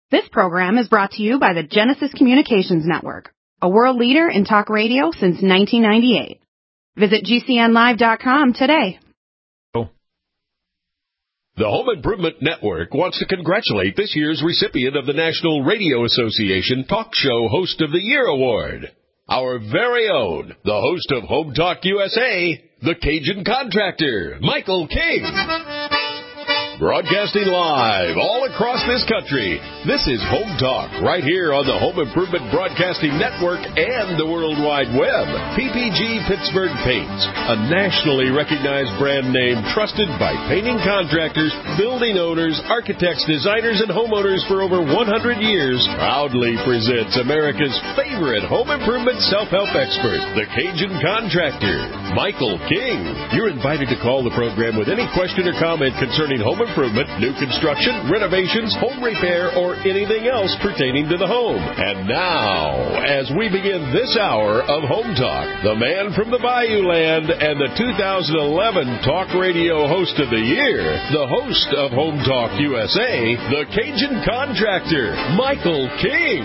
This program is brought to you by the Genesis Communications Network, a world leader in talk radio since 1998. Visit GCNlive.com today. The Home Improvement Network wants to congratulate this year's recipient of the National Radio Association Talk Show Host of the Year Award. Our very own, the host of Home Talk USA, the Cajun Contractor, Michael King. Broadcasting live all across this country, this is Home Talk right here on the Home Improvement Broadcasting Network and the World Wide Web. PPG Pittsburgh Paints, a nationally recognized brand name trusted by painting contractors, building owners, architects, designers, and homeowners for over 100 years, proudly presents America's favorite home improvement self-help expert, the Cajun Contractor, Michael King. You're invited to call the program with any question or comment concerning home improvement, new construction, renovations, home repair, or anything else pertaining to the home. And now, as we begin this hour of Home Talk, the man from the Bayou Land and the 2011 Talk Radio Host of the Year, the host of Home Talk USA, the Cajun Contractor, Michael King.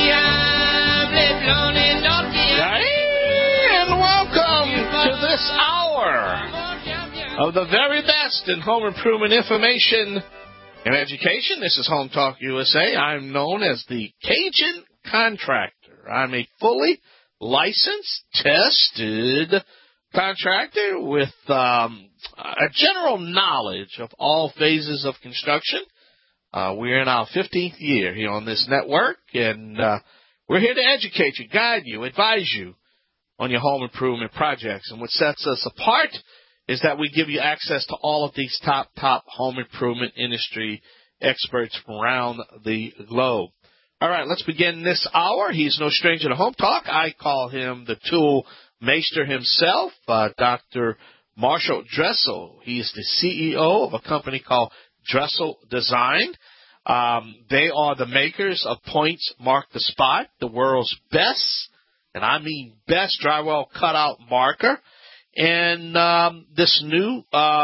And welcome to this hour of the very best in home improvement information and education. This is Home Talk USA. I'm known as the Cajun Contractor. I'm a fully licensed, tested contractor with a general knowledge of all phases of construction. We're in our 15th year here on this network, and we're here to educate you, guide you, advise you on your home improvement projects. And what sets us apart is that we give you access to all of these top home improvement industry experts from around the globe. All right, let's begin this hour. He's no stranger to Home Talk. I call him the tool maester himself, Dr. Marshall Dressel. He is the CEO of a company called Dressel Design. They are the makers of Points Mark the Spot, the world's best, and I mean best, drywall cutout marker. And this new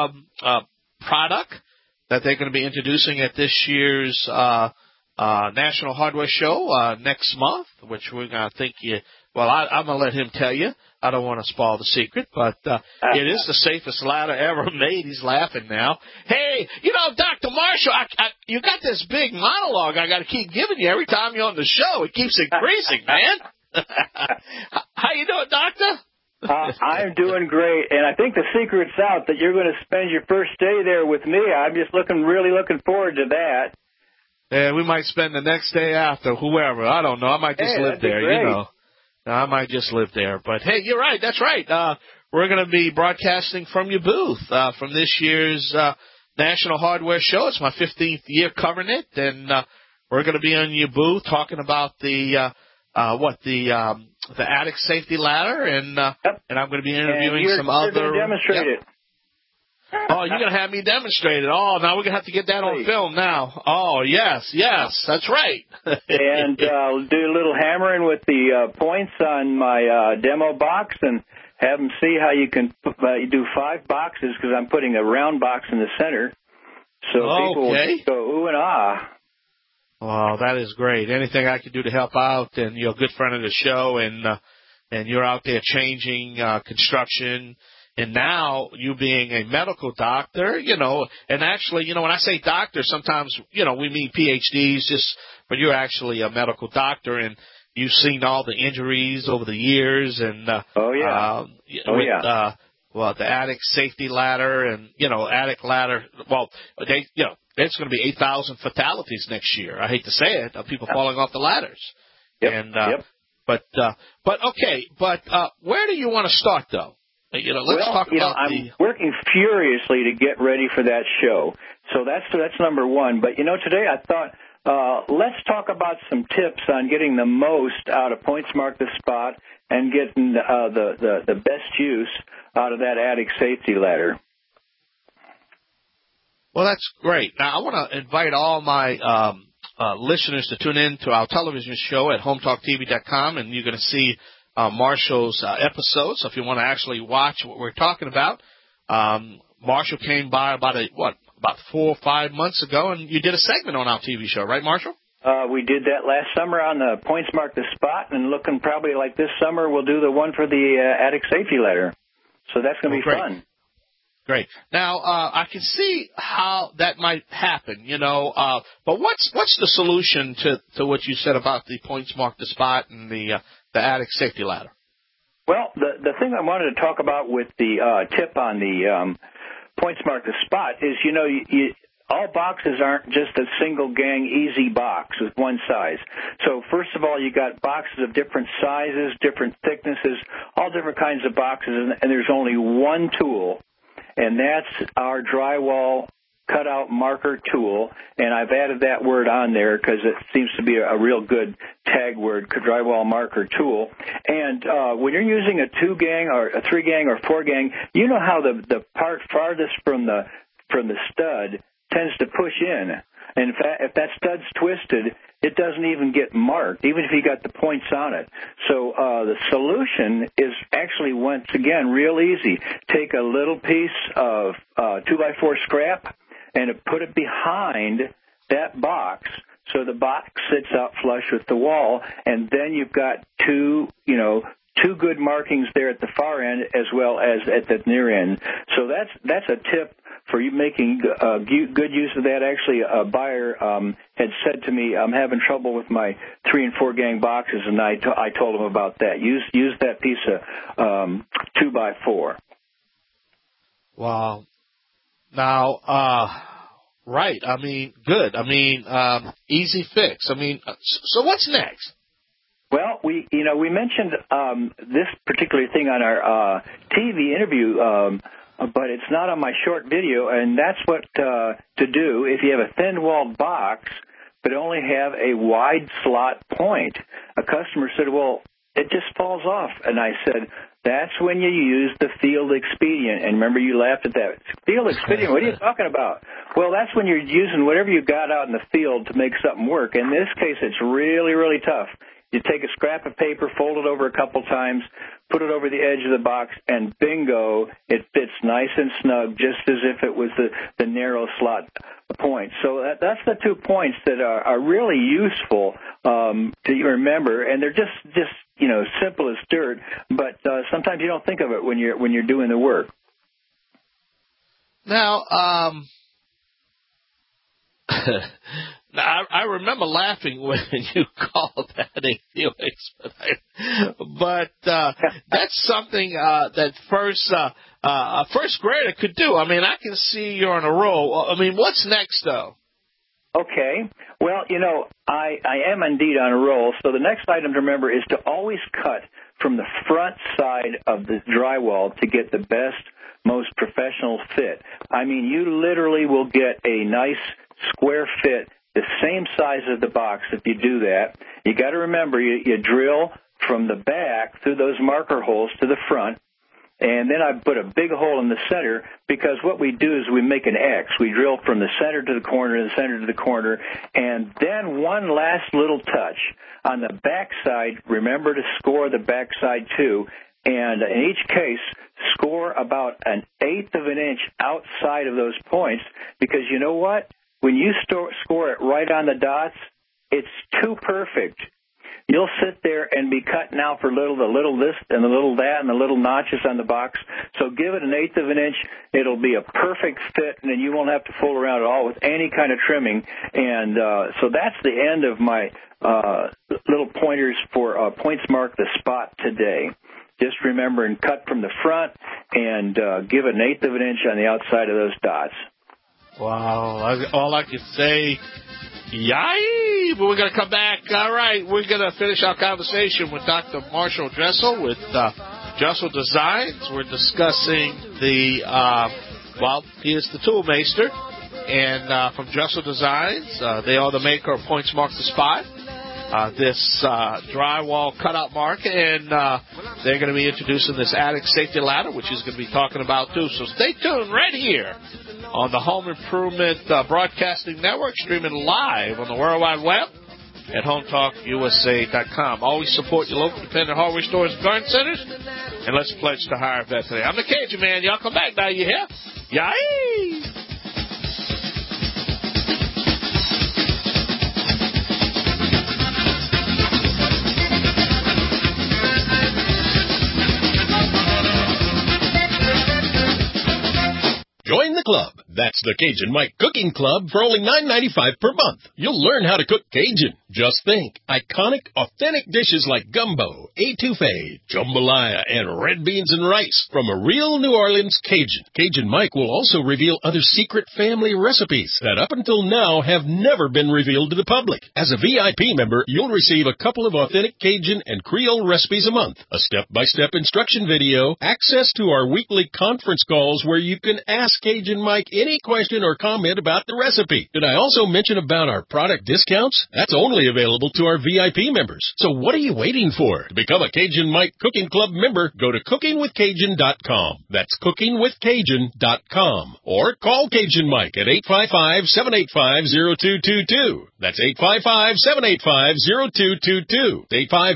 product that they're going to be introducing at this year's National Hardware Show next month, which we're going to think you – well, I'm going to let him tell you. I don't want to spoil the secret, but it is the safest ladder ever made. He's laughing now. Hey, Dr. Marshall, you got this big monologue I got to keep giving you every time you're on the show. It keeps increasing, man. How you doing, Doctor? I'm doing great, and I think the secret's out that you're going to spend your first day there with me. I'm just really looking forward to that. Yeah, we might spend the next day after, whoever. I don't know. I might just live there, I might just live there. But, hey, you're right. That's right. We're going to be broadcasting from your booth from this year's National Hardware Show. It's my 15th year covering it, and we're going to be on your booth talking about the attic safety ladder, and I'm going to be interviewing some other. You're going to demonstrate it. Oh, you're going to have me demonstrate it. Oh, now we're going to have to get that on film now. Oh, yes, that's right. And I'll do a little hammering with the points on my demo box and have them see how you can do 5 boxes, because I'm putting a round box in the center. So people will go ooh and ah. Oh, that is great. Anything I can do to help out, and you're a good friend of the show, and you're out there changing construction, and now you being a medical doctor, and actually, when I say doctor, sometimes, we mean PhDs, but you're actually a medical doctor, and you've seen all the injuries over the years, and the attic safety ladder and, attic ladder, there's going to be 8,000 fatalities next year. I hate to say it, of people falling off the ladders. But where do you want to start, though? Let's talk about I'm working furiously to get ready for that show. So that's number one. But, today I thought let's talk about some tips on getting the most out of Points Mark the Spot and getting the best use out of that attic safety ladder. Well, that's great. Now, I want to invite all my listeners to tune in to our television show at HomeTalkTV.com, and you're going to see Marshall's episodes. So if you want to actually watch what we're talking about, Marshall came by about 4 or 5 months ago, and you did a segment on our TV show, right, Marshall? We did that last summer on the Points Mark the Spot, and looking probably like this summer we'll do the one for the attic safety ladder. So that's going to be fun. Great. Now, I can see how that might happen, but what's the solution to what you said about the Points Mark the Spot and the attic safety ladder? Well, the thing I wanted to talk about with the tip on the Points Mark the Spot is, all boxes aren't just a single gang easy box with one size. So first of all, you got boxes of different sizes, different thicknesses, all different kinds of boxes, and there's only one tool, and that's our drywall cutout marker tool, and I've added that word on there because it seems to be a real good tag word, drywall marker tool. And when you're using a 2-gang or a 3-gang or 4-gang, you know how the part farthest from the stud tends to push in. And in fact, if that stud's twisted, it doesn't even get marked, even if you got the points on it. So the solution is actually, once again, real easy. Take a little piece of 2x4 scrap and put it behind that box so the box sits out flush with the wall, and then you've got two good markings there at the far end as well as at the near end. So that's a tip for you making good use of that. Actually, a buyer had said to me, I'm having trouble with my 3 and 4 gang boxes, and I told him about that. Use that piece of 2x4. Wow. Now, right. I mean, good. I mean, easy fix. I mean, so what's next? Well, we mentioned this particular thing on our TV interview, but it's not on my short video, and that's what to do if you have a thin-walled box but only have a wide slot point. A customer said, well, it just falls off. And I said, that's when you use the field expedient. And remember, you laughed at that. Field expedient, what are you talking about? Well, that's when you're using whatever you've got out in the field to make something work. In this case, it's really, really tough. You take a scrap of paper, fold it over a couple times, put it over the edge of the box, and bingo, it fits nice and snug, just as if it was the narrow slot point. So that's the 2 points that are really useful to remember, and they're just simple as dirt. But sometimes you don't think of it when you're doing the work. Now, Now, I remember laughing when you called that a field expedite, but that's something that a first grader could do. I mean, I can see you're on a roll. I mean, what's next, though? Okay. Well, I am indeed on a roll. So the next item to remember is to always cut from the front side of the drywall to get the best, most professional fit. I mean, you literally will get a nice square fit, the same size as the box if you do that. You got to remember, you drill from the back through those marker holes to the front, and then I put a big hole in the center because what we do is we make an X. We drill from the center to the corner, the center to the corner, and then one last little touch. On the back side, remember to score the back side too, and in each case, score about 1/8 of an inch outside of those points, because you know what? When you score it right on the dots, it's too perfect. You'll sit there and be cutting out for the little this and the little that and the little notches on the box. So give it 1/8 of an inch. It'll be a perfect fit, and then you won't have to fool around at all with any kind of trimming. And so that's the end of my little pointers for Points Mark the Spot today. Just remember and cut from the front and give it 1/8 of an inch on the outside of those dots. Wow. All I can say, yay! But we're going to come back. All right. We're going to finish our conversation with Dr. Marshall Dressel with Dressel Designs. We're discussing he is the toolmaster. And from Dressel Designs, they are the maker of Points Mark the Spot. This drywall cutout mark, and they're going to be introducing this attic safety ladder, which is going to be talking about too. So stay tuned right here on the Home Improvement Broadcasting Network, streaming live on the World Wide Web at HometalkUSA.com. Always support your local independent hardware stores and garden centers, and let's pledge to hire a vet today. I'm the Cajun Man. Y'all come back now. You hear? Yay! Club. That's the Cajun Mike Cooking Club for only $9.95 per month. You'll learn how to cook Cajun. Just think, iconic, authentic dishes like gumbo, etouffee, jambalaya, and red beans and rice from a real New Orleans Cajun. Cajun Mike will also reveal other secret family recipes that up until now have never been revealed to the public. As a VIP member, you'll receive a couple of authentic Cajun and Creole recipes a month, a step-by-step instruction video, access to our weekly conference calls where you can ask Cajun Mike any question or comment about the recipe. Did I also mention about our product discounts? That's only available to our VIP members. So what are you waiting for? To become a Cajun Mike Cooking Club member, go to cookingwithcajun.com. That's cookingwithcajun.com. Or call Cajun Mike at 855-785-0222. That's 855-785-0222.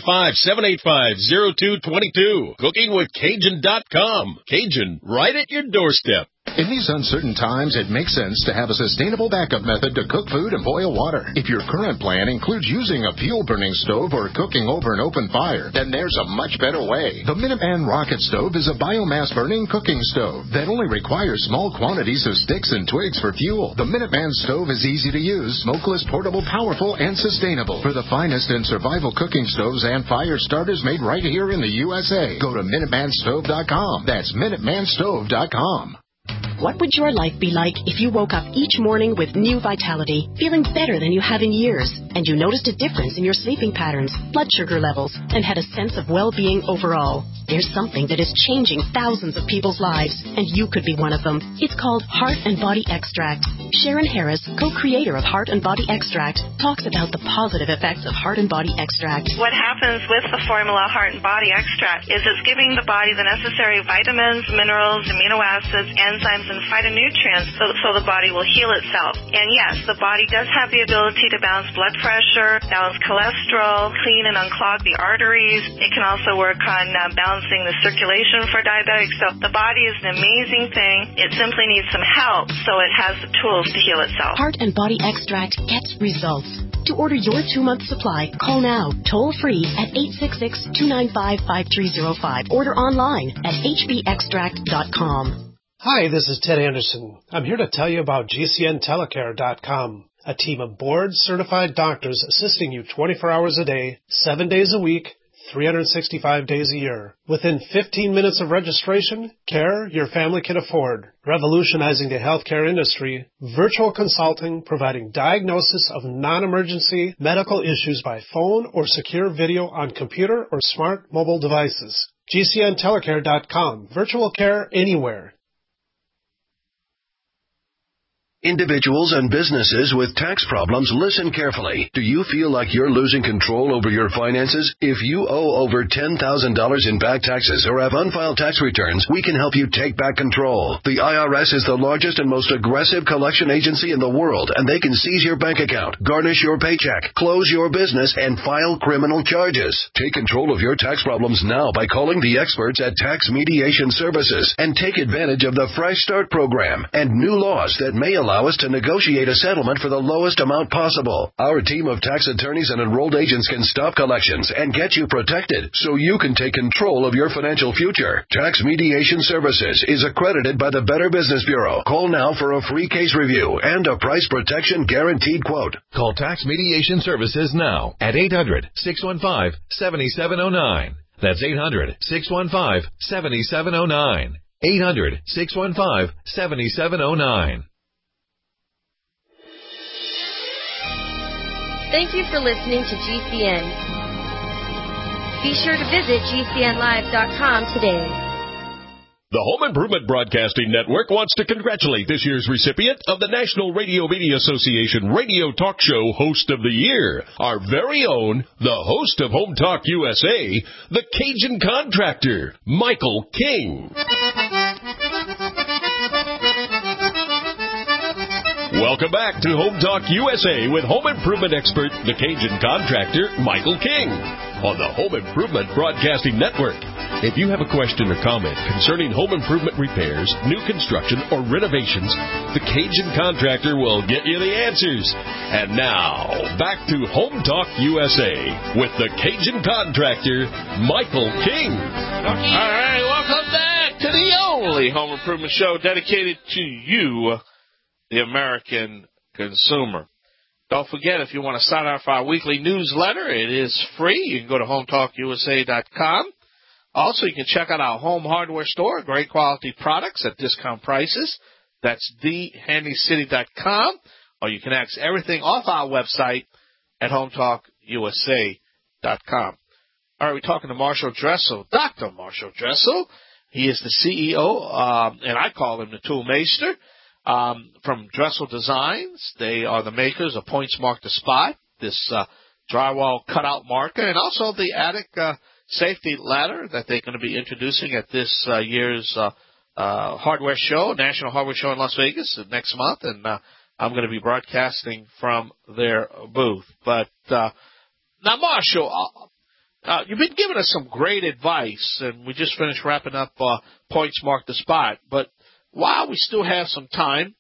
855-785-0222. Cookingwithcajun.com. Cajun, right at your doorstep. In these uncertain times, it makes sense to have a sustainable backup method to cook food and boil water. If your current plan includes using a fuel-burning stove or cooking over an open fire, then there's a much better way. The Minuteman Rocket Stove is a biomass-burning cooking stove that only requires small quantities of sticks and twigs for fuel. The Minuteman Stove is easy to use, smokeless, portable, powerful, and sustainable. For the finest in survival cooking stoves and fire starters made right here in the USA, go to MinutemanStove.com. That's MinutemanStove.com. What would your life be like if you woke up each morning with new vitality, feeling better than you have in years, and you noticed a difference in your sleeping patterns, blood sugar levels, and had a sense of well-being overall? There's something that is changing thousands of people's lives, and you could be one of them. It's called Heart and Body Extract. Sharon Harris, co-creator of Heart and Body Extract, talks about the positive effects of Heart and Body Extract. What happens with the formula Heart and Body Extract is it's giving the body the necessary vitamins, minerals, amino acids, enzymes, and phytonutrients so the body will heal itself. And yes, the body does have the ability to balance blood pressure, balance cholesterol, clean and unclog the arteries. It can also work on balancing the circulation for diabetics. So the body is an amazing thing. It simply needs some help so it has the tools to heal itself. Heart and Body Extract gets results. To order your 2-month supply, call now, toll-free at 866-295-5305. Order online at hbextract.com. Hi, this is Ted Anderson. I'm here to tell you about GCNTelecare.com, a team of board-certified doctors assisting you 24 hours a day, 7 days a week, 365 days a year. Within 15 minutes of registration, care your family can afford. Revolutionizing the healthcare industry, virtual consulting providing diagnosis of non-emergency medical issues by phone or secure video on computer or smart mobile devices. GCNTelecare.com, virtual care anywhere. Individuals and businesses with tax problems, listen carefully. Do you feel like you're losing control over your finances? If you owe over $10,000 in back taxes or have unfiled tax returns, we can help you take back control. The IRS is the largest and most aggressive collection agency in the world, and they can seize your bank account, garnish your paycheck, close your business, and file criminal charges. Take control of your tax problems now by calling the experts at Tax Mediation Services and take advantage of the Fresh Start program and new laws that may allow us to negotiate a settlement for the lowest amount possible. Our team of tax attorneys and enrolled agents can stop collections and get you protected so you can take control of your financial future. Tax Mediation Services is accredited by the Better Business Bureau. Call now for a free case review and a price protection guaranteed quote. Call Tax Mediation Services now at 800-615-7709. That's 800-615-7709. 800-615-7709. Thank you for listening to GCN. Be sure to visit GCNlive.com today. The Home Improvement Broadcasting Network wants to congratulate this year's recipient of the National Radio Media Association Radio Talk Show Host of the Year, our very own, the host of Home Talk USA, the Cajun Contractor, Michael King. Welcome back to Home Talk USA with home improvement expert, the Cajun Contractor, Michael King, on the Home Improvement Broadcasting Network. If you have a question or comment concerning home improvement repairs, new construction, or renovations, the Cajun Contractor will get you the answers. And now, back to Home Talk USA with the Cajun Contractor, Michael King. All right, welcome back to the only home improvement show dedicated to you, the American consumer. Don't forget, if you want to sign up for our weekly newsletter, it is free. You can go to HomeTalkUSA.com. Also, you can check out our home hardware store, great quality products at discount prices. That's thehandycity.com. Or you can access everything off our website at HomeTalkUSA.com. All right, we're talking to Marshall Dressel, Dr. Marshall Dressel. He is the CEO, and I call him the Toolmaster, from Dressel Designs. They are the makers of Points Mark the Spot, this drywall cutout marker, and also the attic safety ladder that they're going to be introducing at this year's hardware show, National Hardware Show in Las Vegas next month, and I'm going to be broadcasting from their booth. But now, Marshall, you've been giving us some great advice, and we just finished wrapping up Points Mark the Spot. But while we still have some time,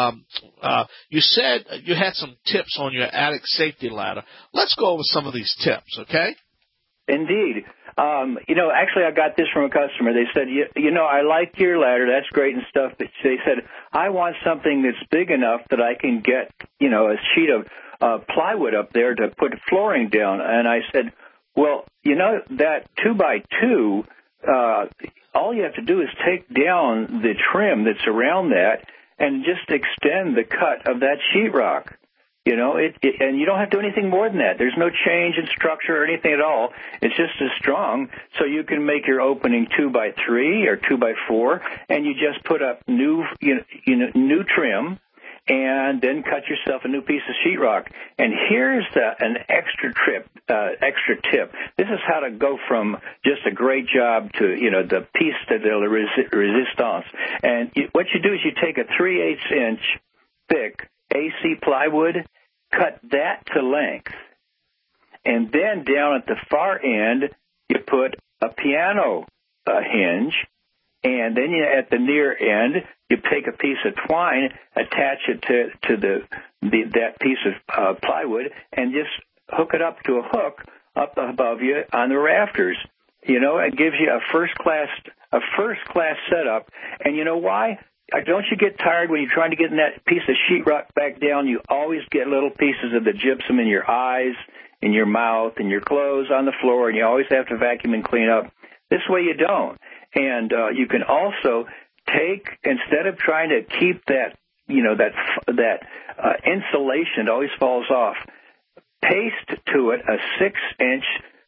you said you had some tips on your attic safety ladder. Let's go over some of these tips, okay? Indeed. Actually, I got this from a customer. They said, I like your ladder. That's great and stuff. But they said, I want something that's big enough that I can get, a sheet of plywood up there to put flooring down. And I said, well, that 2x2, all you have to do is take down the trim that's around that and just extend the cut of that sheetrock. And you don't have to do anything more than that. There's no change in structure or anything at all. It's just as strong. So you can make your opening 2x3 or 2x4, and you just put up new trim, and then cut yourself a new piece of sheetrock. And here's an extra tip. This is how to go from just a great job to, the piece de la resistance. And what you do is you take a 3/8 inch thick AC plywood, cut that to length, and then down at the far end, you put a piano hinge, and then at the near end, you take a piece of twine, attach it to that piece of plywood, and just hook it up to a hook up above you on the rafters. It gives you a first class setup. And you know why? Don't you get tired when you're trying to get in that piece of sheetrock back down? You always get little pieces of the gypsum in your eyes, in your mouth, in your clothes, on the floor, and you always have to vacuum and clean up. This way you don't. And you can also take, instead of trying to keep that, insulation that always falls off, paste to it a 6-inch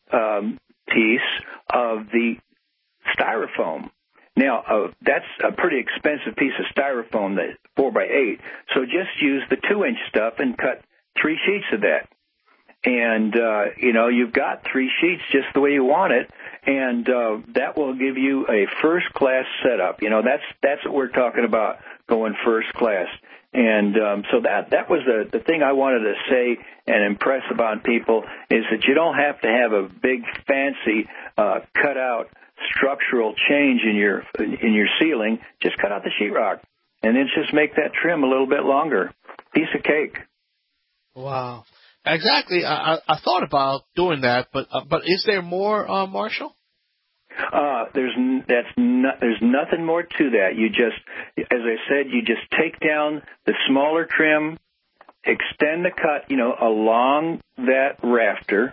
piece of the styrofoam. Now, that's a pretty expensive piece of styrofoam, that 4x8. So just use the 2-inch stuff and cut 3 sheets of that. And, you've got 3 sheets just the way you want it, and that will give you a first-class setup. That's what we're talking about, going first class. And so that was the thing I wanted to say and impress upon people, is that you don't have to have a big, fancy cut-out structural change in your ceiling. Just cut out the sheetrock, and then just make that trim a little bit longer. Piece of cake. Wow. Exactly. I thought about doing that, but is there more, Marshall? There's nothing more to that. You just, as I said, you just take down the smaller trim, extend the cut, along that rafter,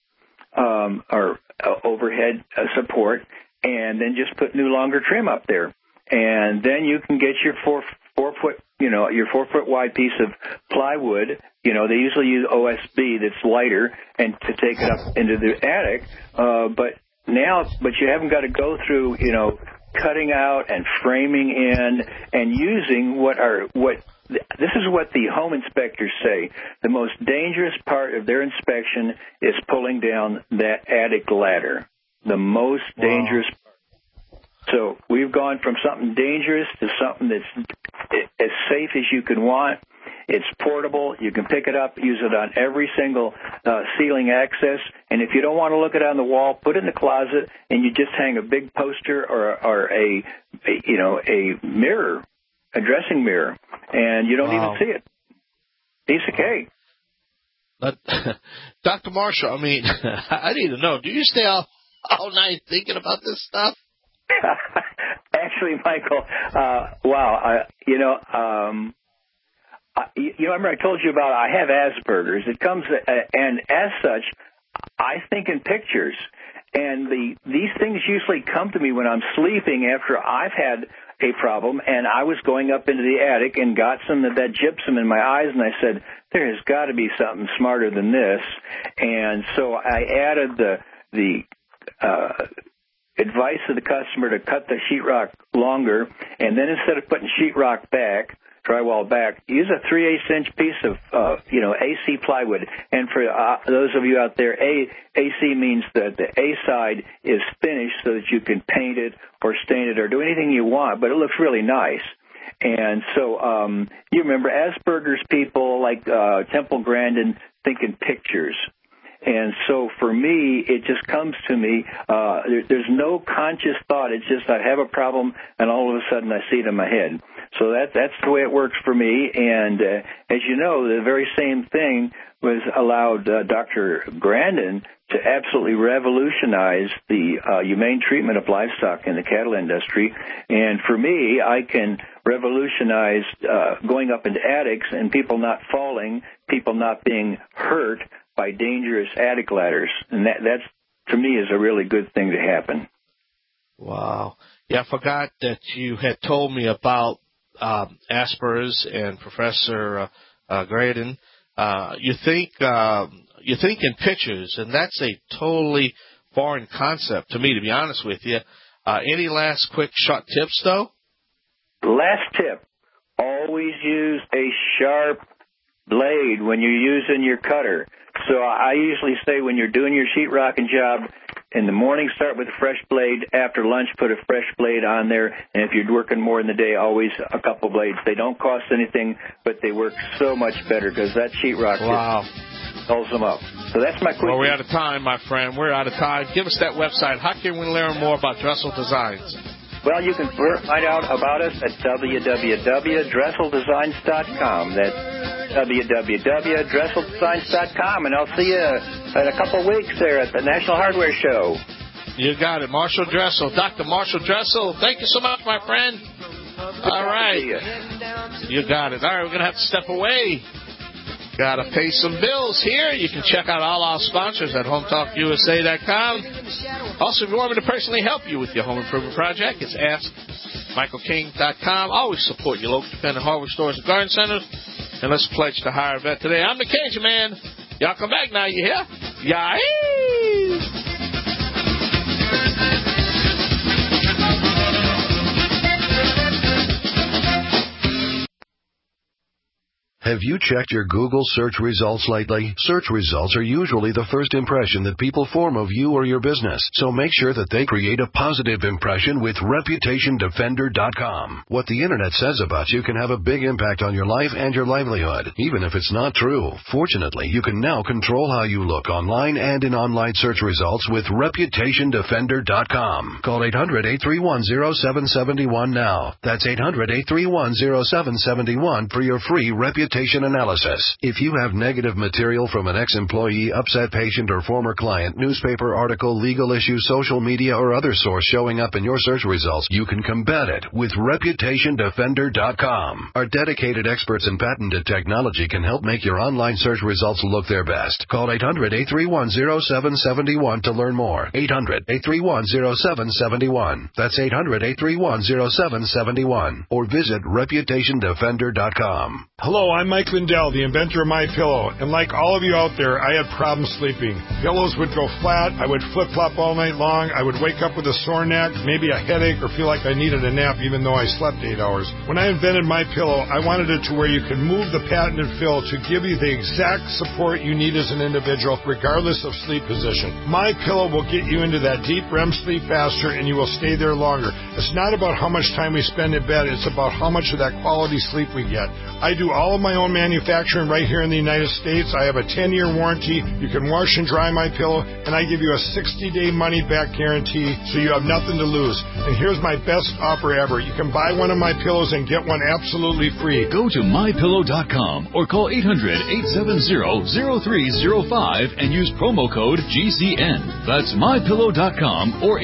or overhead support, and then just put new longer trim up there. And then you can get your 4 foot, your 4 foot wide piece of plywood. They usually use OSB that's lighter, and to take it up into the attic. But you haven't got to go through, cutting out and framing in and using this is what the home inspectors say. The most dangerous part of their inspection is pulling down that attic ladder. The most dangerous part. So we've gone from something dangerous to something that's as safe as you can want. It's portable. You can pick it up, use it on every single ceiling access. And if you don't want to look it on the wall, put it in the closet, and you just hang a big poster or a mirror, a dressing mirror, and you don't even see it. Piece of cake. Dr. Marshall, I need to know, do you stay all night thinking about this stuff? Actually, Michael, wow, you remember I told you about I have Asperger's. It comes, and as such, I think in pictures. And these things usually come to me when I'm sleeping after I've had a problem, and I was going up into the attic and got some of that gypsum in my eyes, and I said, there has got to be something smarter than this. And so I added the advice of the customer to cut the sheetrock longer, and then instead of putting sheetrock back, drywall back, use a 3/8-inch piece of, AC plywood. And for those of you out there, AC means that the A side is finished so that you can paint it or stain it or do anything you want, but it looks really nice. And so you remember Asperger's people like Temple Grandin think in pictures. And so for me, it just comes to me, there's no conscious thought. It's just I have a problem, and all of a sudden I see it in my head. So that's the way it works for me. And as you know, the very same thing was allowed Dr. Grandin to absolutely revolutionize the humane treatment of livestock in the cattle industry. And for me, I can revolutionize going up into attics and people not falling, people not being hurt by dangerous attic ladders. And that's, to me, is a really good thing to happen. Wow. Yeah, I forgot that you had told me about Asperger's and Professor Grandin. You think in pictures, and that's a totally foreign concept to me, to be honest with you. Any last quick short tips, though? Last tip, always use a sharp blade when you're using your cutter. So I usually say when you're doing your sheetrocking job, in the morning start with a fresh blade. After lunch, put a fresh blade on there. And if you're working more in the day, always a couple blades. They don't cost anything, but they work so much better because that sheetrock just holds them up. So that's my quick. Well, we're out of time, my friend. We're out of time. Give us that website. How can we learn more about Dressel Designs? Well, you can find out about us at www.dresseldesigns.com. That's www.dresseldesigns.com, and I'll see you in a couple of weeks there at the National Hardware Show. You got it. Marshall Dressel. Dr. Marshall Dressel, thank you so much, my friend. All right. You got it. All right, we're going to have to step away. Got to pay some bills here. You can check out all our sponsors at HomeTalkUSA.com. Also, if you want me to personally help you with your home improvement project, it's AskMichaelKing.com. Always support your local independent hardware stores and garden centers. And let's pledge to hire a vet today. I'm the Cajun Man. Y'all come back now, you hear? Yay! Have you checked your Google search results lately? Search results are usually the first impression that people form of you or your business, so make sure that they create a positive impression with ReputationDefender.com. What the Internet says about you can have a big impact on your life and your livelihood, even if it's not true. Fortunately, you can now control how you look online and in online search results with ReputationDefender.com. Call 800-831-0771 now. That's 800-831-0771 for your free reputation analysis. If you have negative material from an ex-employee, upset patient, or former client, newspaper article, legal issue, social media, or other source showing up in your search results, you can combat it with ReputationDefender.com. Our dedicated experts in patented technology can help make your online search results look their best. Call 800-831-0771 to learn more. 800-831-0771. That's 800-831-0771. Or visit ReputationDefender.com. Hello, I'm Mike Lindell, the inventor of MyPillow, and like all of you out there, I had problems sleeping. Pillows would go flat, I would flip-flop all night long, I would wake up with a sore neck, maybe a headache, or feel like I needed a nap even though I slept 8 hours. When I invented MyPillow, I wanted it to where you could move the patented fill to give you the exact support you need as an individual, regardless of sleep position. MyPillow will get you into that deep REM sleep faster, and you will stay there longer. It's not about how much time we spend in bed, it's about how much of that quality sleep we get. I do all of my own manufacturing right here in the United States. I have a 10-year warranty. You can wash and dry my pillow, and I give you a 60-day money-back guarantee, so you have nothing to lose. And here's my best offer ever. You can buy one of my pillows and get one absolutely free. Go to mypillow.com or call 800-870-0305 and use promo code GCN. That's mypillow.com or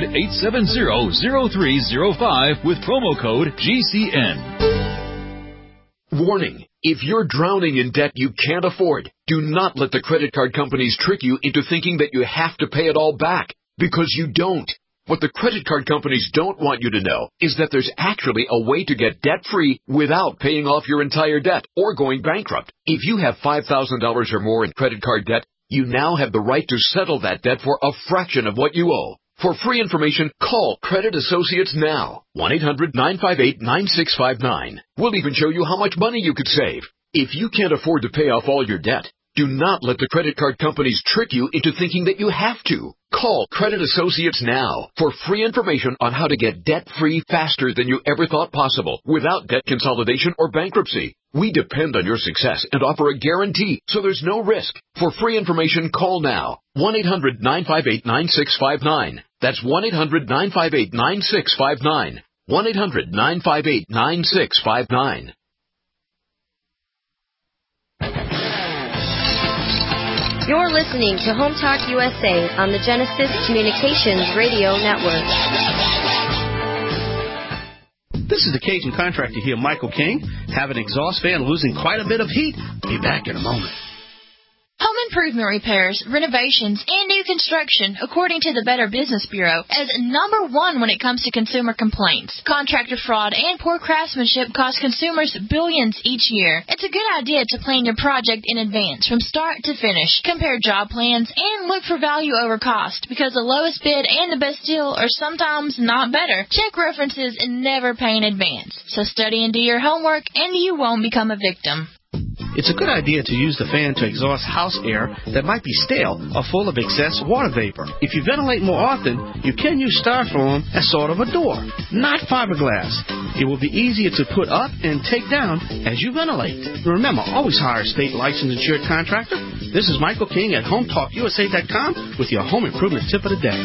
800-870-0305 with promo code GCN. Warning. If you're drowning in debt you can't afford, do not let the credit card companies trick you into thinking that you have to pay it all back, because you don't. What the credit card companies don't want you to know is that there's actually a way to get debt-free without paying off your entire debt or going bankrupt. If you have $5,000 or more in credit card debt, you now have the right to settle that debt for a fraction of what you owe. For free information, call Credit Associates now. 1-800-958-9659. We'll even show you how much money you could save. If you can't afford to pay off all your debt, do not let the credit card companies trick you into thinking that you have to. Call Credit Associates now for free information on how to get debt-free faster than you ever thought possible without debt consolidation or bankruptcy. We depend on your success and offer a guarantee, so there's no risk. For free information, call now. 1-800-958-9659. That's 1-800-958-9659. 1-800-958-9659. You're listening to Home Talk USA on the Genesis Communications Radio Network. This is the Cajun contractor here, Michael King. Have an exhaust fan losing quite a bit of heat? Be back in a moment. Home improvement repairs, renovations, and new construction, according to the Better Business Bureau, as number one when it comes to consumer complaints. Contractor fraud and poor craftsmanship cost consumers billions each year. It's a good idea to plan your project in advance, from start to finish. Compare job plans and look for value over cost, because the lowest bid and the best deal are sometimes not better. Check references and never pay in advance. So study and do your homework, and you won't become a victim. It's a good idea to use the fan to exhaust house air that might be stale or full of excess water vapor. If you ventilate more often, you can use styrofoam as sort of a door, not fiberglass. It will be easier to put up and take down as you ventilate. Remember, always hire a state licensed insured contractor. This is Michael King at HomeTalkUSA.com with your home improvement tip of the day.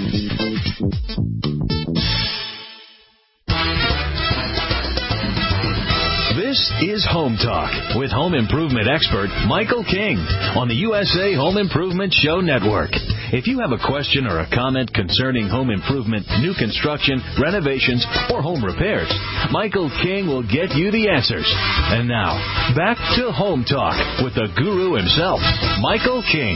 This is Home Talk with home improvement expert Michael King on the USA Home Improvement Show Network. If you have a question or a comment concerning home improvement, new construction, renovations, or home repairs, Michael King will get you the answers. And now, back to Home Talk with the guru himself, Michael King.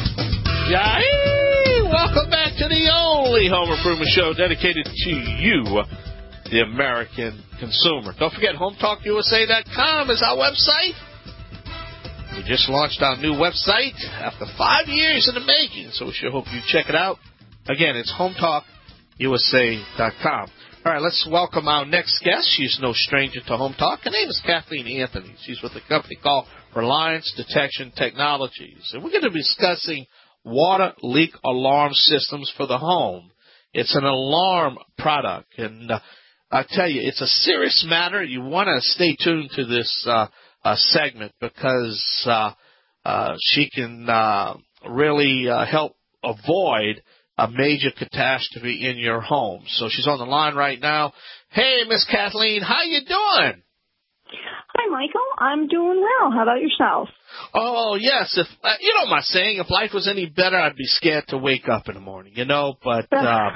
Yay! Welcome back to the only home improvement show dedicated to you, the American consumer. Don't forget, HomeTalkUSA.com is our website. We just launched our new website after 5 years in the making, so we sure hope you check it out. Again, it's HomeTalkUSA.com. All right, let's welcome our next guest. She's no stranger to Home Talk. Her name is Kathleen Anthony. She's with a company called Reliance Detection Technologies. And we're going to be discussing water leak alarm systems for the home. It's an alarm product, and I tell you, it's a serious matter. You want to stay tuned to this segment because she can really help avoid a major catastrophe in your home. So she's on the line right now. Hey, Miss Kathleen, how you doing? Hi, Michael. I'm doing well. How about yourself? Oh, yes. If you know my saying, if life was any better, I'd be scared to wake up in the morning, you know, but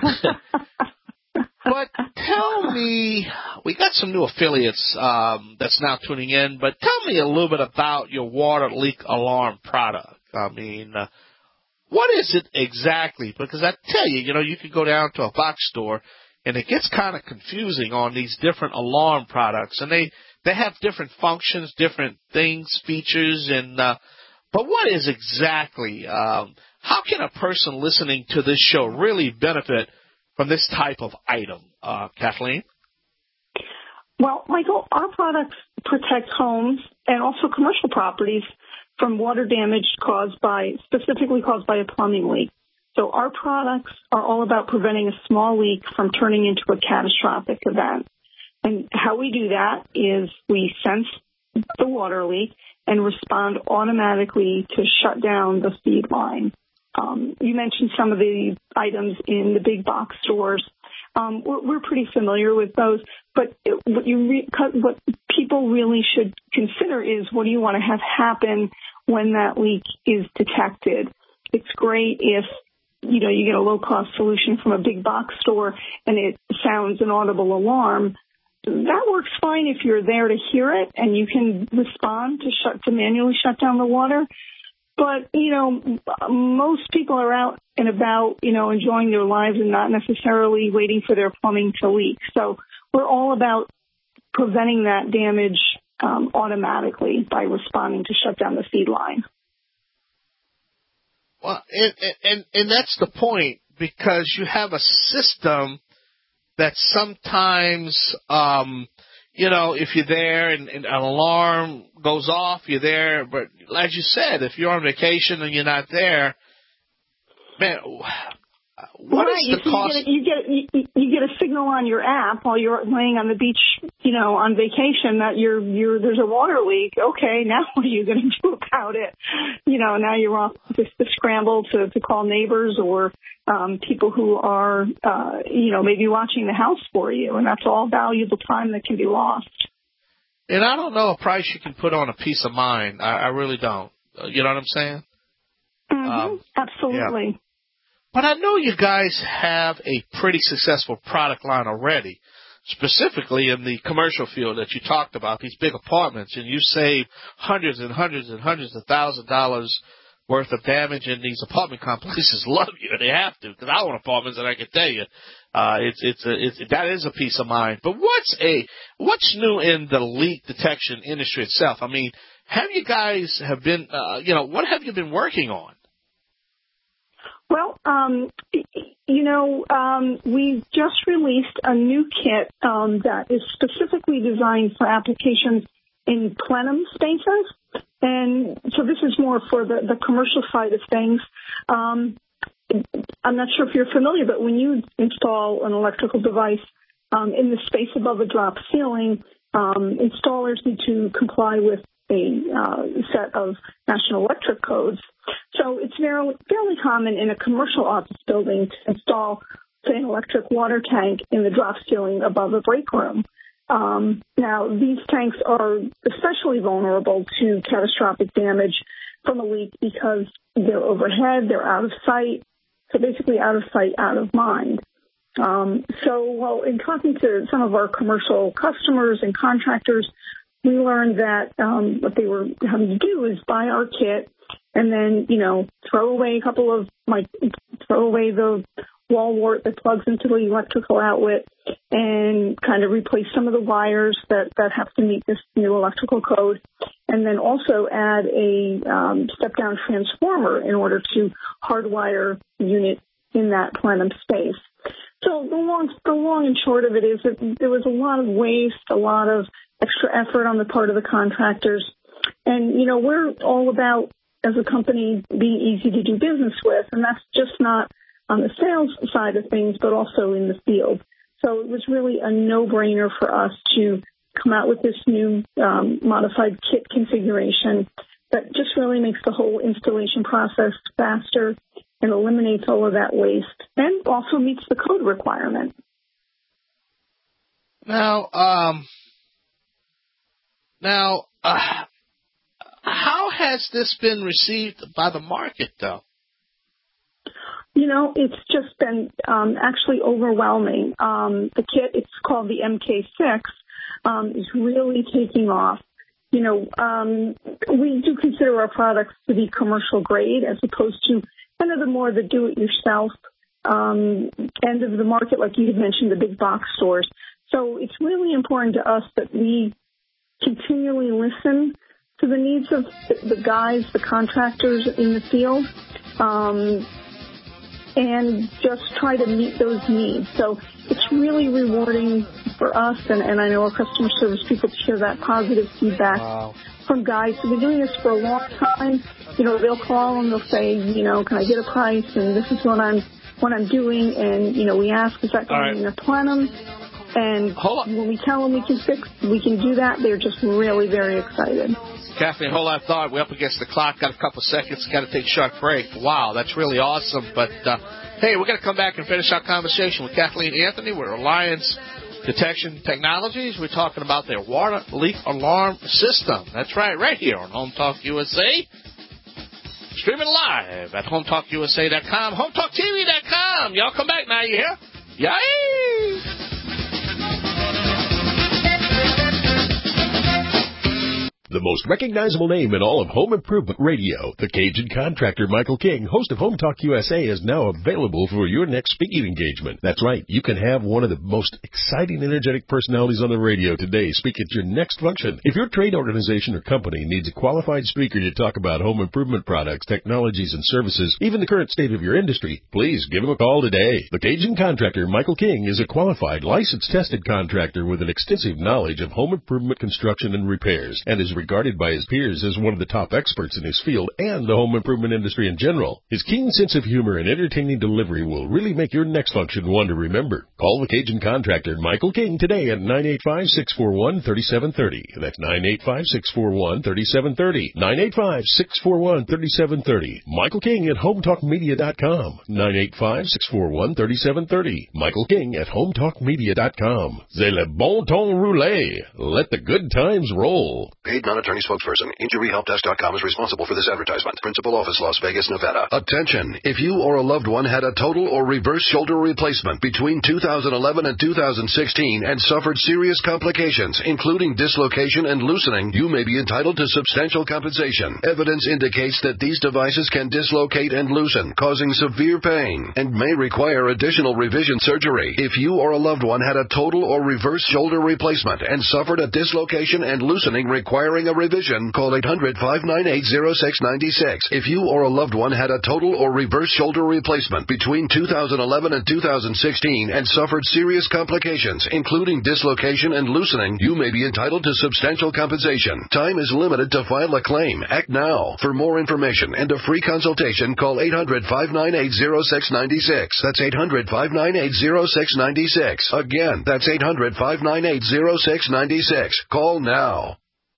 but tell me, we got some new affiliates that's now tuning in, but tell me a little bit about your water leak alarm product. I mean, what is it exactly? Because I tell you, you know, you could go down to a box store, and it gets kind of confusing on these different alarm products, and they have different functions, different things, features, and but what is exactly, how can a person listening to this show really benefit from this type of item, Kathleen? Well, Michael, our products protect homes and also commercial properties from water damage specifically caused by a plumbing leak. So our products are all about preventing a small leak from turning into a catastrophic event. And how we do that is we sense the water leak and respond automatically to shut down the feed line. You mentioned some of the items in the big box stores. We're pretty familiar with those, but what people really should consider is what do you want to have happen when that leak is detected. It's great if you get a low-cost solution from a big box store and it sounds an audible alarm. That works fine if you're there to hear it and you can respond to manually shut down the water. But, most people are out and about, enjoying their lives and not necessarily waiting for their plumbing to leak. So we're all about preventing that damage automatically by responding to shut down the feed line. Well, and that's the point, because you have a system that sometimes, if you're there and an alarm goes off, you're there. But as you said, if you're on vacation and you're not there, man, what is the cost? You get a signal on your app while you're laying on the beach, on vacation that there's a water leak. Okay, now what are you going to do about it? Now you're off to scramble to call neighbors or people who are, maybe watching the house for you, and that's all valuable time that can be lost. And I don't know a price you can put on a peace of mind. I really don't. You know what I'm saying? Mm-hmm. Absolutely. Yeah. But I know you guys have a pretty successful product line already, specifically in the commercial field that you talked about, these big apartments, and you save hundreds and hundreds and hundreds of $1,000s worth of damage, and these apartment complexes love you. They have to, because I own apartments, and I can tell you, that is a peace of mind. But what's new in the leak detection industry itself? I mean, what have you been working on? Well, we just released a new kit that is specifically designed for applications in plenum spaces. And so this is more for the commercial side of things. I'm not sure if you're familiar, but when you install an electrical device in the space above a drop ceiling, installers need to comply with a set of National Electric codes. So it's fairly common in a commercial office building to install, say, an electric water tank in the drop ceiling above a break room. Now, these tanks are especially vulnerable to catastrophic damage from a leak because they're overhead, they're out of sight, so basically out of sight, out of mind. In talking to some of our commercial customers and contractors, we learned that what they were having to do is buy our kit and then, throw away the wall wart that plugs into the electrical outlet and kind of replace some of the wires that have to meet this new electrical code, and then also add a step-down transformer in order to hardwire the unit in that plenum space. So the long and short of it is that there was a lot of waste, a lot of extra effort on the part of the contractors. And, we're all about, as a company, being easy to do business with, and that's just not on the sales side of things, but also in the field. So it was really a no-brainer for us to come out with this new modified kit configuration that just really makes the whole installation process faster and eliminates all of that waste and also meets the code requirement. Now, how has this been received by the market, though? It's just been actually overwhelming. The kit, it's called the MK6, is really taking off. We do consider our products to be commercial grade as opposed to kind of the do-it-yourself end of the market, like you had mentioned, the big box stores. So it's really important to us that we continually listen to the needs of the guys, the contractors in the field, and just try to meet those needs. So it's really rewarding for us, and I know our customer service people to hear that positive feedback from guys who've been doing this for a long time. They'll call and they'll say, can I get a price? And this is what I'm doing. And, we ask, is that going in a plenum? And when we tell them we can do that, they're just really very excited. Kathleen, hold on thought. We're up against the clock. Got a couple seconds. Got to take a short break. Wow, that's really awesome. But, hey, we're going to come back and finish our conversation with Kathleen Anthony with Reliance Detection Technologies. We're talking about their water leak alarm system. That's right here on Home Talk USA. Streaming live at HomeTalkUSA.com, HomeTalkTV.com. Y'all come back now, you hear? Yay! The most recognizable name in all of home improvement radio, the Cajun contractor Michael King, host of Home Talk USA, is now available for your next speaking engagement. That's right, you can have one of the most exciting, energetic personalities on the radio today speak at your next function. If your trade organization or company needs a qualified speaker to talk about home improvement products, technologies, and services, even the current state of your industry, please give him a call today. The Cajun contractor Michael King is a qualified, licensed, tested contractor with an extensive knowledge of home improvement construction and repairs, and is regarded by his peers as one of the top experts in his field and the home improvement industry in general. His keen sense of humor and entertaining delivery will really make your next function one to remember. Call the Cajun contractor Michael King today at 985-641-3730. That's 985-641-3730. 985-641-3730. Michael King at HomeTalkMedia.com. 985-641-3730. Michael King at HomeTalkMedia.com. C'est le bon ton roulé. Let the good times roll. Paid non-attorney spokesperson. InjuryHelpDesk.com is responsible for this advertisement. Principal office, Las Vegas, Nevada. Attention! If you or a loved one had a total or reverse shoulder replacement between 2011 and 2016 and suffered serious complications, including dislocation and loosening, you may be entitled to substantial compensation. Evidence indicates that these devices can dislocate and loosen, causing severe pain, and may require additional revision surgery. If you or a loved one had a total or reverse shoulder replacement and suffered a dislocation and loosening requiring a revision, call 800-598-0696. If you or a loved one had a total or reverse shoulder replacement between 2011 and 2016 and suffered serious complications, including dislocation and loosening, you may be entitled to substantial compensation. Time is limited to file a claim. Act now. For more information and a free consultation, call 800-598-0696. That's 800-598-0696. Again, that's 800-598-0696. Call now.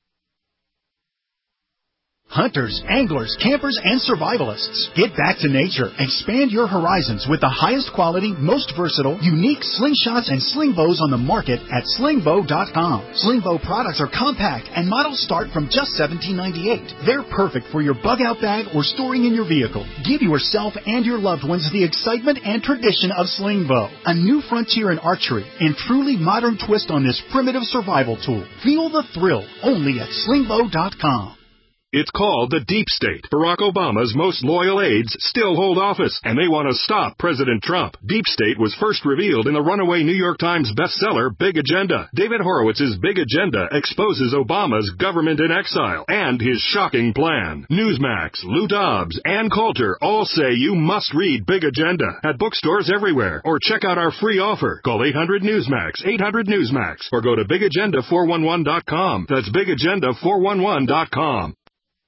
Hunters, anglers, campers, and survivalists. Get back to nature. Expand your horizons with the highest quality, most versatile, unique slingshots and sling bows on the market at slingbow.com. Slingbow products are compact and models start from just $17.98. They're perfect for your bug-out bag or storing in your vehicle. Give yourself and your loved ones the excitement and tradition of Slingbow, a new frontier in archery and truly modern twist on this primitive survival tool. Feel the thrill only at slingbow.com. It's called the Deep State. Barack Obama's most loyal aides still hold office, and they want to stop President Trump. Deep State was first revealed in the runaway New York Times bestseller, Big Agenda. David Horowitz's Big Agenda exposes Obama's government in exile and his shocking plan. Newsmax, Lou Dobbs, and Coulter all say you must read Big Agenda at bookstores everywhere, or check out our free offer. Call 800-NEWSMAX, 800-NEWSMAX, or go to BigAgenda411.com. That's BigAgenda411.com.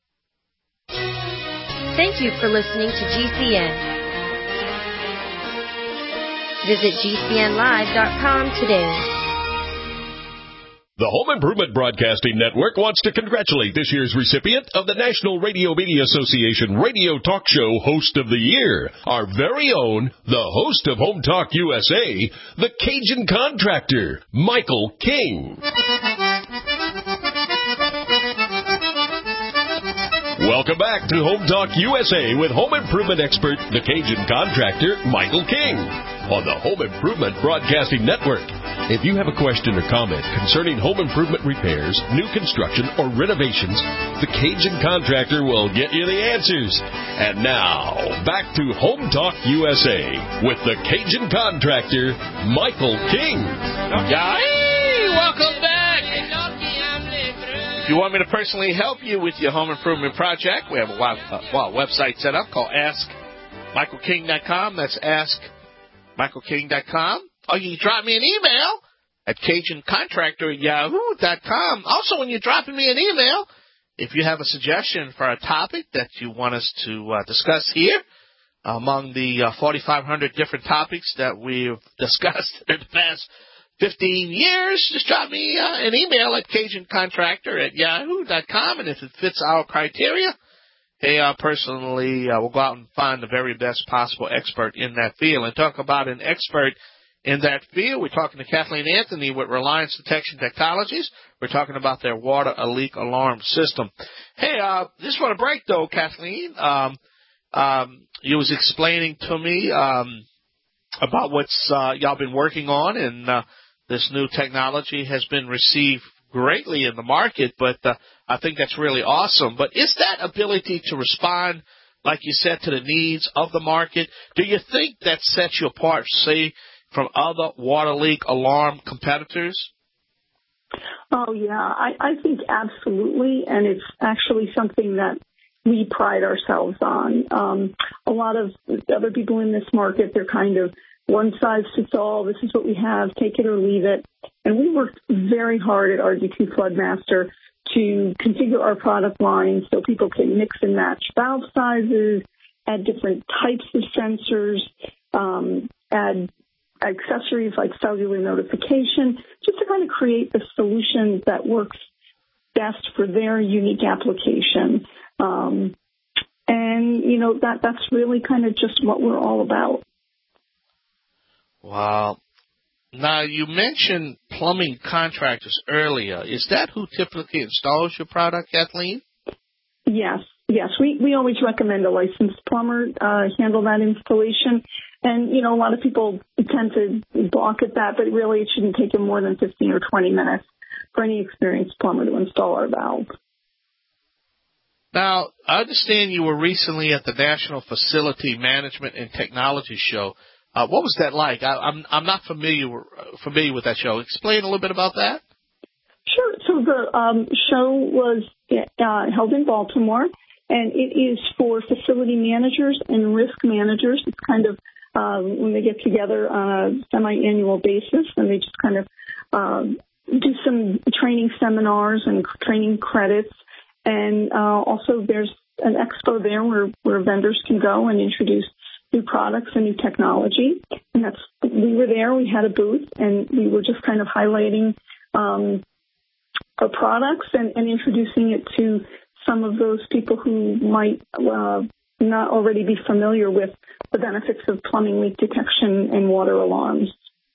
Thank you for listening to GCN. Visit GCNlive.com today. The Home Improvement Broadcasting Network wants to congratulate this year's recipient of the National Radio Media Association Radio Talk Show Host of the Year, our very own, the host of Home Talk USA, the Cajun contractor, Michael King. Welcome back to Home Talk USA with home improvement expert, the Cajun contractor, Michael King, on the Home Improvement Broadcasting Network. If you have a question or comment concerning home improvement repairs, new construction, or renovations, the Cajun contractor will get you the answers. And now, back to Home Talk USA with the Cajun contractor, Michael King. Yay! Welcome back. If you want me to personally help you with your home improvement project, we have a website set up called AskMichaelKing.com. That's AskMichaelKing.com. Or you can drop me an email at CajunContractor@yahoo.com. Also, when you're dropping me an email, if you have a suggestion for a topic that you want us to discuss here, among the 4,500 different topics that we've discussed in the past 15 years, just drop me an email at CajunContractor@yahoo.com, and if it fits our criteria, hey, personally, we'll go out and find the very best possible expert in that field. And talk about an expert in that field, we're talking to Kathleen Anthony with Reliance Detection Technologies. We're talking about their water leak alarm system. Hey, just want to break, though, Kathleen. You was explaining to me about what's y'all been working on, and this new technology has been received greatly in the market, but I think that's really awesome. But is that ability to respond, like you said, to the needs of the market, do you think that sets you apart, say, from other water leak alarm competitors? Oh, yeah, I think absolutely, and it's actually something that we pride ourselves on. A lot of other people in this market, they're kind of one size fits all. This is what we have, take it or leave it. And we worked very hard at RD2 Floodmaster to configure our product line so people can mix and match valve sizes, add different types of sensors, add accessories like cellular notification, just to kind of create a solution that works best for their unique application. And, you know, that's really kind of just what we're all about. Wow. Now, you mentioned plumbing contractors earlier. Is that who typically installs your product, Kathleen? Yes. We always recommend a licensed plumber handle that installation. And, you know, a lot of people tend to balk at that, but really it shouldn't take them more than 15 or 20 minutes for any experienced plumber to install our valve. Now, I understand you were recently at the National Facility Management and Technology Show. What was that like? I'm not familiar with that show. Explain a little bit about that. Sure. So the show was held in Baltimore, and it is for facility managers and risk managers. It's kind of when they get together on a semi-annual basis, and they just kind of do some training seminars and training credits. And also there's an expo there where vendors can go and introduce new products and new technology. And we were there, we had a booth, and we were just kind of highlighting our products and introducing it to some of those people who might not already be familiar with the benefits of plumbing leak detection and water alarms.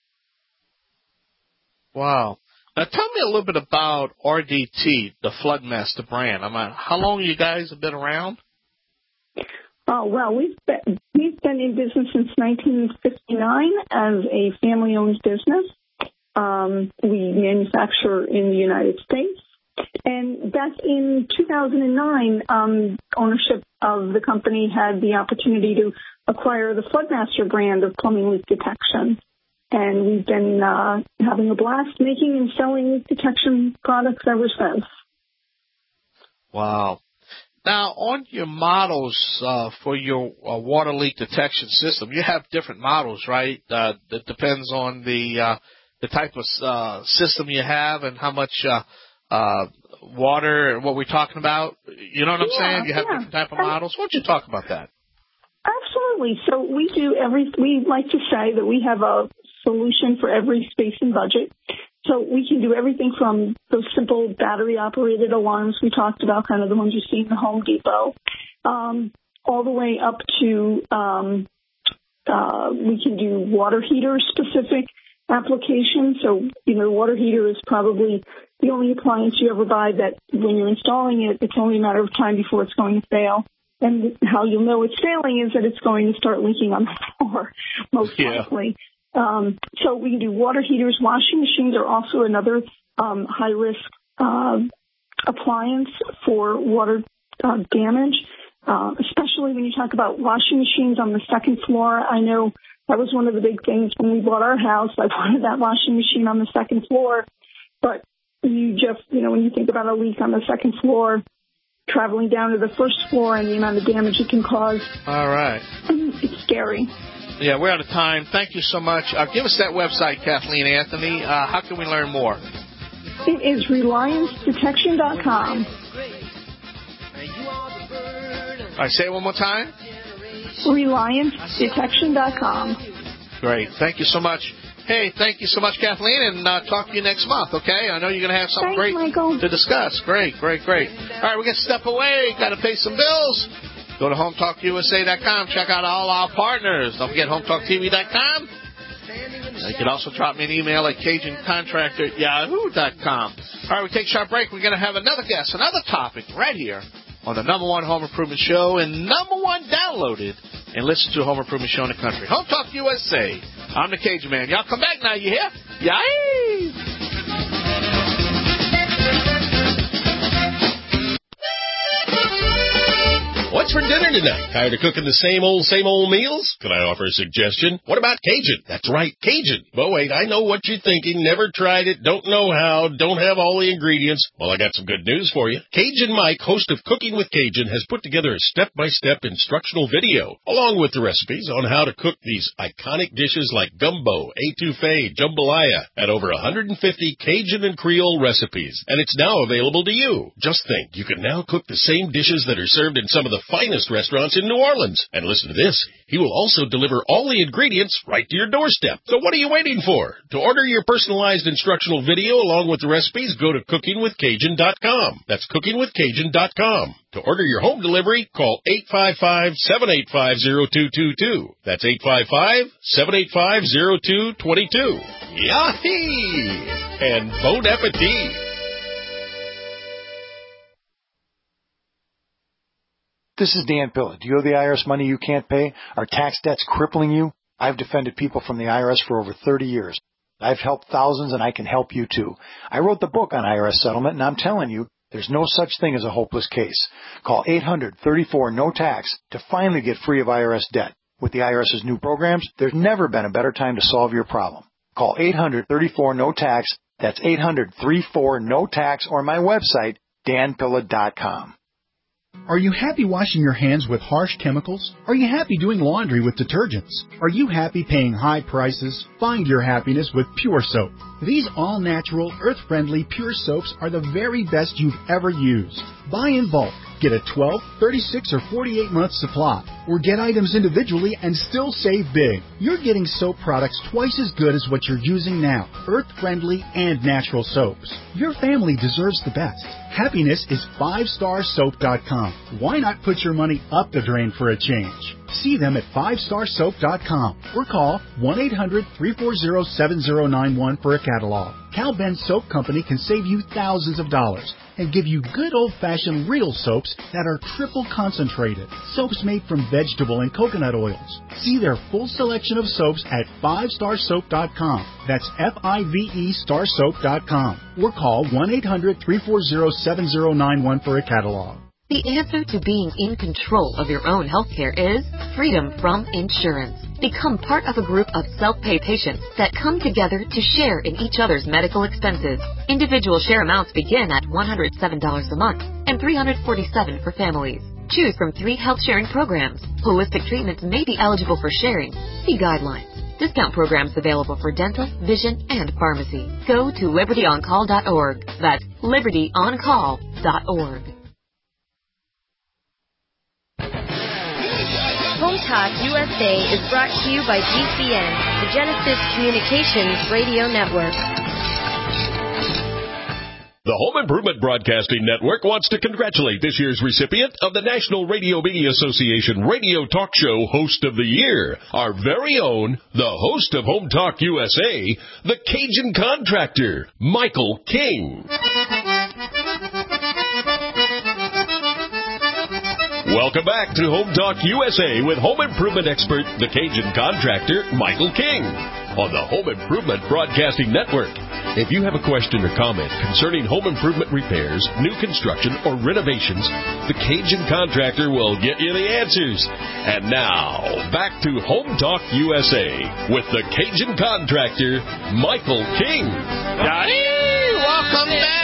Wow. Now, tell me a little bit about RDT, the Floodmaster brand. How long you guys have been around? Oh, well, we've been in business since 1959 as a family-owned business. We manufacture in the United States. And back in 2009, ownership of the company had the opportunity to acquire the Floodmaster brand of plumbing leak detection. And we've been having a blast making and selling leak detection products ever since. Wow. Now, on your models for your water leak detection system, you have different models, right? That depends on the type of system you have and how much water, what we're talking about. You know what I'm saying? You have different type of models. Why don't you talk about that? Absolutely. So we like to say that we have a solution for every space and budget. So we can do everything from those simple battery-operated alarms we talked about, kind of the ones you see in the Home Depot, all the way up to we can do water heater-specific applications. So, you know, the water heater is probably the only appliance you ever buy that when you're installing it, it's only a matter of time before it's going to fail. And how you'll know it's failing is that it's going to start leaking on the floor, most likely. So we can do water heaters. Washing machines are also another high-risk appliance for water damage, especially when you talk about washing machines on the second floor. I know that was one of the big things when we bought our house. I wanted that washing machine on the second floor. But you just, you know, when you think about a leak on the second floor, traveling down to the first floor and the amount of damage it can cause. All right. It's scary. Yeah, we're out of time. Thank you so much. Give us that website, Kathleen Anthony. How can we learn more? It is RelianceDetection.com. All right, say it one more time. RelianceDetection.com. Great. Thank you so much. Hey, thank you so much, Kathleen, and talk to you next month, okay? I know you're going to have something Thanks, great Michael. to discuss. Great. All right, we're going to step away. Got to pay some bills. Go to HomeTalkUSA.com. Check out all our partners. Don't forget HomeTalkTV.com. You can also drop me an email at CajunContractor@yahoo.com. All right, we take a short break. We're going to have another guest, another topic right here on the #1 Home Improvement Show and #1 downloaded and listen to a Home Improvement Show in the country. Home Talk USA. I'm the Cajun Man. Y'all come back now, you hear? Yay! What's for dinner tonight? Tired of cooking the same old meals? Can I offer a suggestion? What about Cajun? That's right, Cajun. But wait, I know what you're thinking. Never tried it, don't know how, don't have all the ingredients. Well, I got some good news for you. Cajun Mike, host of Cooking with Cajun, has put together a step-by-step instructional video, along with the recipes on how to cook these iconic dishes like gumbo, etouffee, jambalaya, and over 150 Cajun and Creole recipes. And it's now available to you. Just think, you can now cook the same dishes that are served in some of the finest restaurants in New Orleans. And listen to this, he will also deliver all the ingredients right to your doorstep. So what are you waiting for? To order your personalized instructional video along with the recipes, go to cookingwithcajun.com. That's cookingwithcajun.com. To order your home delivery, call 855-785-0222. That's 855-785-0222. Yahee! And bon appetit! This is Dan Pilla. Do you owe the IRS money you can't pay? Are tax debts crippling you? I've defended people from the IRS for over 30 years. I've helped thousands, and I can help you too. I wrote the book on IRS settlement, and I'm telling you, there's no such thing as a hopeless case. Call 800-34-NO-TAX to finally get free of IRS debt. With the IRS's new programs, there's never been a better time to solve your problem. Call 800-34-NO-TAX. That's 800-34-NO-TAX, or my website, danpilla.com. Are you happy washing your hands with harsh chemicals? Are you happy doing laundry with detergents? Are you happy paying high prices? Find your happiness with Pure Soap. These all-natural, earth-friendly Pure Soaps are the very best you've ever used. Buy in bulk. Get a 12, 36, or 48-month supply. Or get items individually and still save big. You're getting soap products twice as good as what you're using now. Earth-friendly and natural soaps. Your family deserves the best. Happiness is 5starsoap.com. Why not put your money up the drain for a change? See them at 5starsoap.com or call 1-800-340-7091 for a catalog. Cal Ben Soap Company can save you thousands of dollars and give you good old-fashioned real soaps that are triple concentrated. Soaps made from vegetable and coconut oils. See their full selection of soaps at 5starsoap.com. That's F-I-V-E starsoap.com. Or call 1-800-340-7091 for a catalog. The answer to being in control of your own healthcare is freedom from insurance. Become part of a group of self-pay patients that come together to share in each other's medical expenses. Individual share amounts begin at $107 a month and $347 for families. Choose from 3 health sharing programs. Holistic treatments may be eligible for sharing. See guidelines. Discount programs available for dental, vision, and pharmacy. Go to libertyoncall.org. That's libertyoncall.org. Home Talk USA is brought to you by GCN, the Genesis Communications Radio Network. The Home Improvement Broadcasting Network wants to congratulate this year's recipient of the National Radio Media Association Radio Talk Show Host of the Year, our very own, the host of Home Talk USA, the Cajun Contractor, Michael King. Welcome back to Home Talk USA with home improvement expert, the Cajun Contractor, Michael King, on the Home Improvement Broadcasting Network. If you have a question or comment concerning home improvement repairs, new construction, or renovations, the Cajun Contractor will get you the answers. And now, back to Home Talk USA with the Cajun Contractor, Michael King. Hey, welcome back.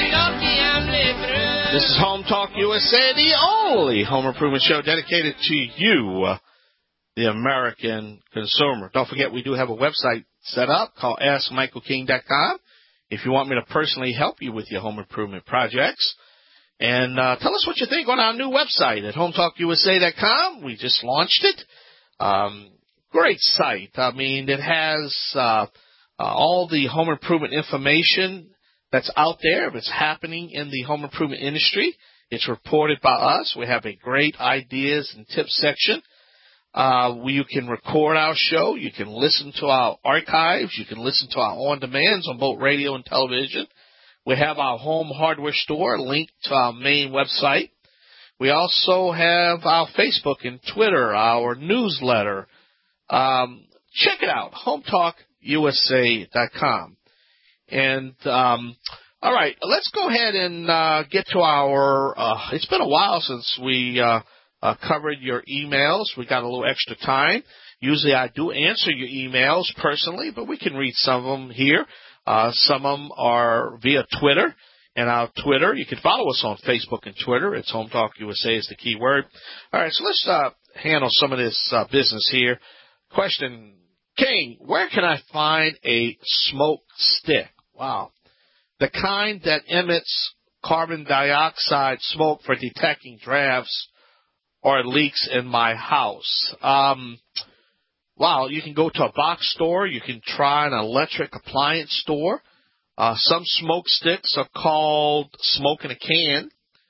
This is Home Talk USA, the only home improvement show dedicated to you, the American consumer. Don't forget, we do have a website set up called AskMichaelKing.com if you want me to personally help you with your home improvement projects. And tell us what you think on our new website at HomeTalkUSA.com. We just launched it. Great site. I mean, it has all the home improvement information that's out there. If it's happening in the home improvement industry, it's reported by us. We have a great ideas and tips section. You can record our show. You can listen to our archives. You can listen to our on-demands on both radio and television. We have our home hardware store linked to our main website. We also have our Facebook and Twitter, our newsletter. Check it out, HometalkUSA.com. And, all right, let's go ahead and get to our it's been a while since we covered your emails. We got a little extra time. Usually I do answer your emails personally, but we can read some of them here. Some of them are via Twitter. And our Twitter, you can follow us on Facebook and Twitter. It's Home Talk USA is the key word. All right, so let's handle some of this business here. Question, King, where can I find a smoke stick? Wow. The kind that emits carbon dioxide smoke for detecting drafts or leaks in my house. Wow, you can go to a box store. You can try an electric appliance store. Some smoke sticks are called smoke in a can.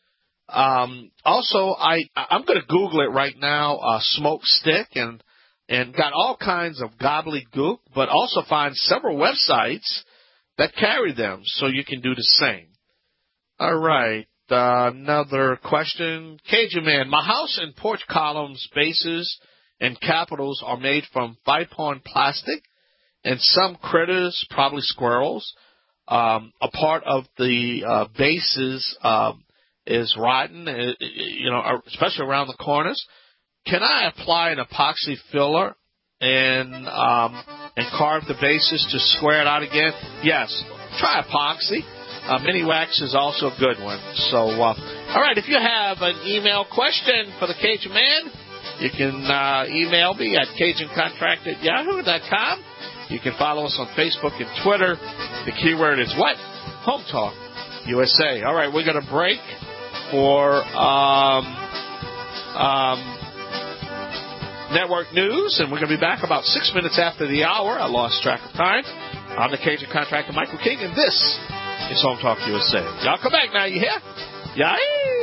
Also, I'm going to Google it right now, smoke stick, and got all kinds of gobbledygook, but also find several websites that carry them, so you can do the same. All right, another question. Cajun Man, my house and porch columns, bases, and capitals are made from 5-pound plastic, and some critters, probably squirrels, a part of the bases is rotten, especially around the corners. Can I apply an epoxy filler and carve the bases to square it out again? Yes. Try epoxy. Mini wax is also a good one. So, all right, if you have an email question for the Cajun Man, you can email me at CajunContract@yahoo.com. You can follow us on Facebook and Twitter. The keyword is what? Home Talk USA. All right, we're going to break for network news, and we're going to be back about 6 minutes after the hour. I lost track of time. I'm the Cajun Contractor, Michael King, and this is Home Talk USA. Y'all come back now, you hear? Yay!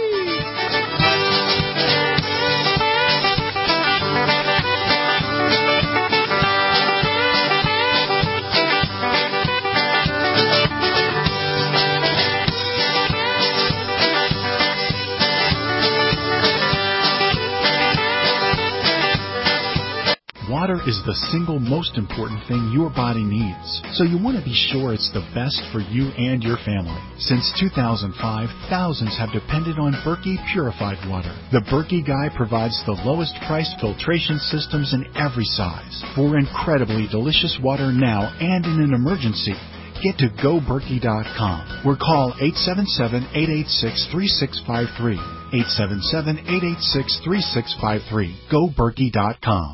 Water is the single most important thing your body needs, so you want to be sure it's the best for you and your family. Since 2005, thousands have depended on Berkey purified water. The Berkey Guy provides the lowest priced filtration systems in every size for incredibly delicious water now and in an emergency. Get to GoBerkey.com or call 877-886-3653. 877-886-3653. GoBerkey.com.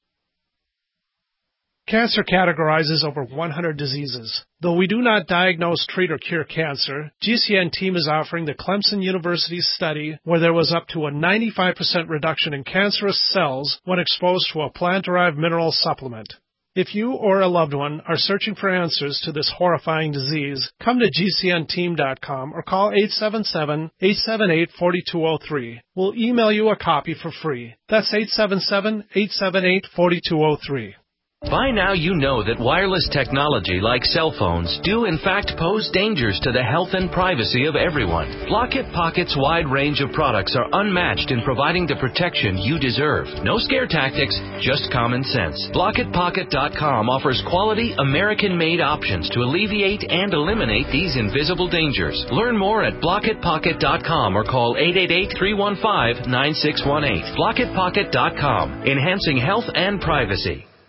Cancer categorizes over 100 diseases. Though we do not diagnose, treat, or cure cancer, GCN team is offering the Clemson University study where there was up to a 95% reduction in cancerous cells when exposed to a plant-derived mineral supplement. If you or a loved one are searching for answers to this horrifying disease, come to GCNteam.com or call 877-878-4203. We'll email you a copy for free. That's 877-878-4203. By now you know that wireless technology like cell phones do in fact pose dangers to the health and privacy of everyone. Blockit Pocket's wide range of products are unmatched in providing the protection you deserve. No scare tactics, just common sense. BlockitPocket.com offers quality American-made options to alleviate and eliminate these invisible dangers. Learn more at BlockitPocket.com or call 888-315-9618. BlockitPocket.com, enhancing health and privacy.